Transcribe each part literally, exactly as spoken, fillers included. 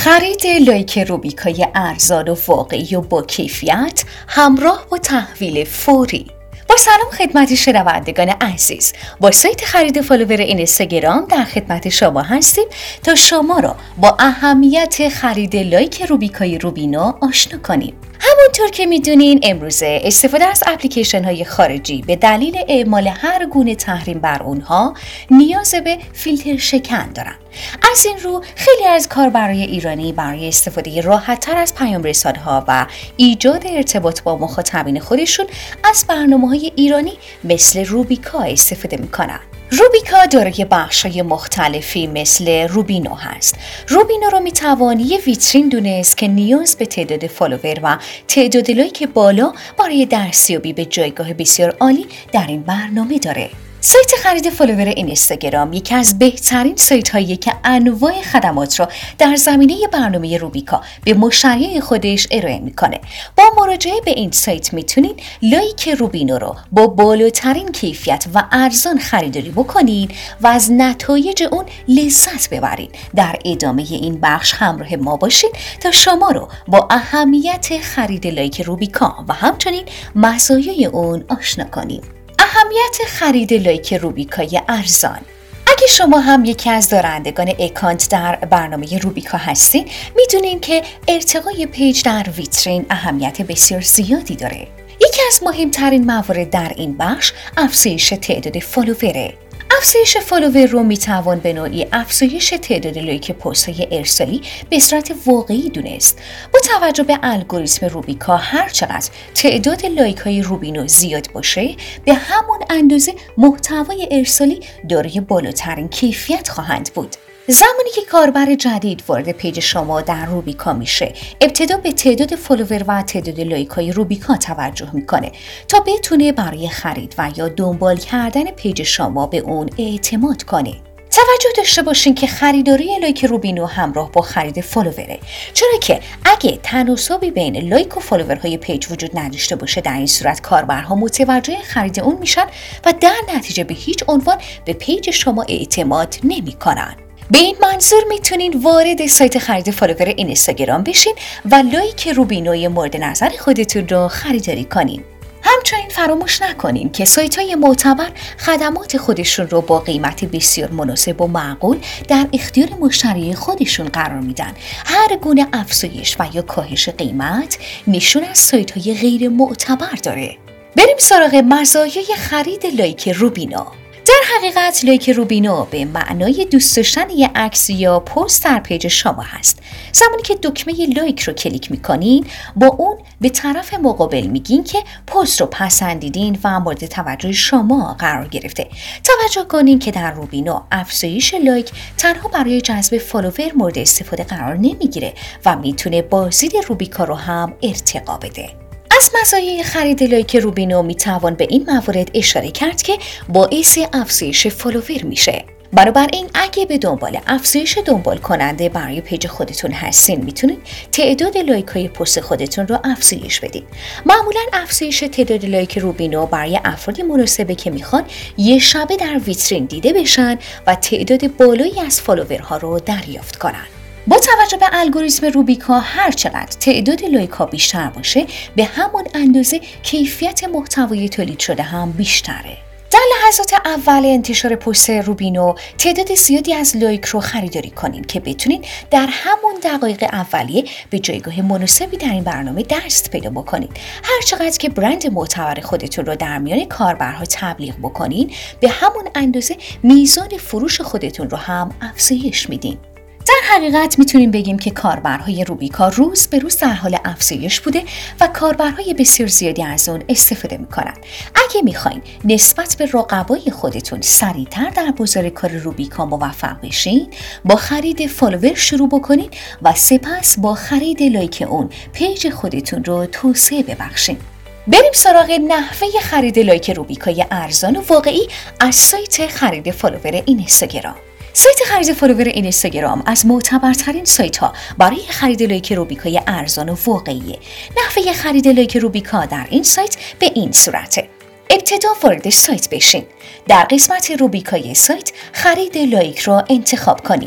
خرید لایک روبیکای ارزان و واقعی و با کیفیت همراه با تحویل فوری. با سلام خدمت شنوندگان عزیز، با سایت خرید فالوور اینستاگرام در خدمت شما هستیم تا شما را با اهمیت خرید لایک روبیکای روبینو آشنا کنیم. همونطور که میدونین امروزه استفاده از اپلیکیشن های خارجی به دلیل اعمال هر گونه تحریم بر اونها نیاز به فیلتر شکن دارن. از این رو خیلی از کاربرای ایرانی برای استفاده راحت تر از پیام رسان‌ها و ایجاد ارتباط با مخاطبین خودشون از برنامه‌های ایرانی مثل روبیکا استفاده میکنن. روبیکا دارای بخش‌های مختلفی مثل روبینو هست. روبینو رو میتوان یه ویترین دونست که نیاز به تعداد فالوور و تعداد لایک بالا برای دستیابی به جایگاه بسیار عالی در این برنامه داره. سایت خرید فالوور اینستاگرام یکی از بهترین سایت هایی که انواع خدمات را در زمینه برنامه روبیکا به مشتریای خودش ارائه میکنه. با مراجعه به این سایت میتونین لایک روبینو رو با بالاترین کیفیت و ارزان خریداری بکنین و از نتایج اون لذت ببرین. در ادامه این بخش همراه ما باشین تا شما رو با اهمیت خرید لایک روبیکا و همچنین مزایای اون آشنا کنیم. اهمیت خرید لایک روبیکای ارزان. اگه شما هم یکی از دارندگان اکانت در برنامه روبیکا هستین، میدونین که ارتقای پیج در ویترین اهمیت بسیار زیادی داره. یکی از مهمترین موارد در این بخش افزایش تعداد فالووره. افزایش فالوور رو میتوان به نوعی افزایش تعداد لایک پست های ارسالی به صورت واقعی دونست. با توجه به الگوریتم روبیکا هر چقدر تعداد لایک های روبینو زیاد باشه، به همون اندازه محتوای ارسالی دارای بالاترین کیفیت خواهند بود. زمانی که کاربر جدید وارد پیج شما در روبیکا میشه، ابتدا به تعداد فالوور و تعداد لایک های روبیکا توجه میکنه تا بتونه برای خرید و یا دنبال کردن پیج شما به اون اعتماد کنه. توجه داشته باشین که خریداری لایک روبینو همراه با خرید فالووره، چرا که اگه تناسبی بین لایک و فالوورهای پیج وجود نداشته باشه، در این صورت کاربرها متوجه خرید اون میشن و در نتیجه به هیچ عنوان به پیج شما اعتماد نمیکنن. به این منظور میتونین وارد سایت خرید فالوور اینستاگرام بشین و لایک روبینوی مورد نظر خودتون رو خریداری کنین. همچنین فراموش نکنین که سایت‌های معتبر خدمات خودشون رو با قیمت بسیار مناسب و معقول در اختیار مشتری خودشون قرار میدن. هر گونه افزایش و یا کاهش قیمت نشون از سایت‌های غیر معتبر داره. بریم سراغ مزایای خرید لایک روبینو. در حقیقت لایک روبینو به معنای دوست داشتن یک عکس یا پست در پیج شما هست. زمانی که دکمه لایک رو کلیک میکنین، با اون به طرف مقابل میگین که پست رو پسندیدین و مورد توجه شما قرار گرفته. توجه کنین که در روبینو افزایش لایک تنها برای جذب فالوور مورد استفاده قرار نمیگیره و میتونه بازدید روبیکا رو هم ارتقا بده. از مزایای خرید لایک روبینو میتوان به این موارد اشاره کرد که باعث افزایش فالوور میشه. بنابراین اگه به دنبال افزایش دنبال کننده برای پیج خودتون هستین، میتونید تعداد لایک های پست خودتون رو افزایش بدین. معمولا افزایش تعداد لایک روبینو برای افرادی مناسبه که میخوان یه شبه در ویترین دیده بشن و تعداد بالایی از فالوورها رو دریافت کنن. با توجه به الگوریتم روبیکا هر چقدر تعداد لایک ها بیشتر باشه، به همون اندازه کیفیت محتوای تولید شده هم بیشتره. در لحظات اول انتشار پست روبینو تعداد زیادی از لایک رو خریداری کنین که بتونین در همون دقایق اولیه به جایگاه مناسبی در این برنامه دست پیدا بکنین. هر چقدر که برند معتبر خودتون رو در میان کاربرها تبلیغ بکنین، به همون اندازه میزان فروش خودتون رو هم افزایش میدین. در حقیقت میتونیم بگیم که کاربرهای روبیکا روز به روز در حال افزایش بوده و کاربرهای بسیار زیادی از اون استفاده میکنن. اگه میخواین نسبت به رقبای خودتون سریعتر در بازار کار روبیکا موفق بشین، با خرید فالوور شروع بکنین و سپس با خرید لایک اون پیج خودتون رو توسعه ببخشین. بریم سراغ نحوه خرید لایک روبیکای ارزان و واقعی از سایت خرید فالوور اینستاگرام. سایت خرید فالوور اینستاگرام از معتبرترین سایت ها برای خرید لایک روبیکای ارزان و واقعیه. نحوه خرید لایک روبیکا در این سایت به این صورته. ابتدا وارد سایت بشین. در قسمت روبیکای سایت خرید لایک را انتخاب کنید.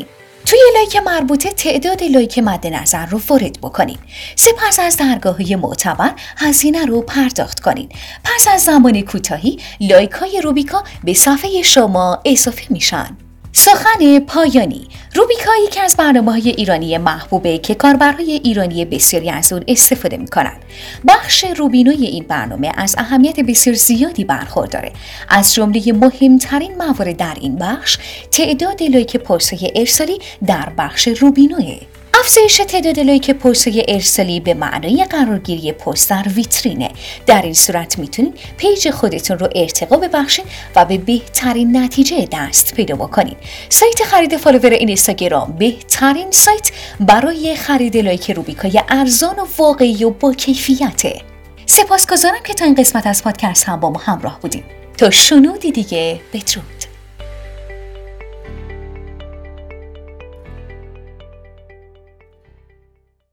توی لایک مربوطه تعداد لایک مد نظر رو وارد بکنید. سپس از درگاه‌های معتبر هزینه رو پرداخت کنید. پس از زمان کوتاهی لایک های روبیکا به صفحه شما اضافه میشن. سخن پایانی: روبیکا یکی از برنامه‌های ایرانی محبوبه که کاربرهای ایرانی بسیاری از اون استفاده می‌کنند. بخش روبینوی این برنامه از اهمیت بسیار زیادی برخورداره. از جمله مهمترین موارد در این بخش تعداد لایک پست‌های ارسالی در بخش روبینوه. افزایش تعداد لایک پست‌های ارسالی به معنای قرارگیری پست در ویترینه. در این صورت میتونید پیج خودتون رو ارتقا ببخشید و به بهترین نتیجه دست پیدا بکنید. سایت خرید فالوور اینستاگرام بهترین سایت برای خرید لایک روبیکای ارزان و واقعی و با کیفیته. سپاسگزارم که تا این قسمت از پادکست هم با ما همراه بودیم. تا شنودی دیگه، بدرود.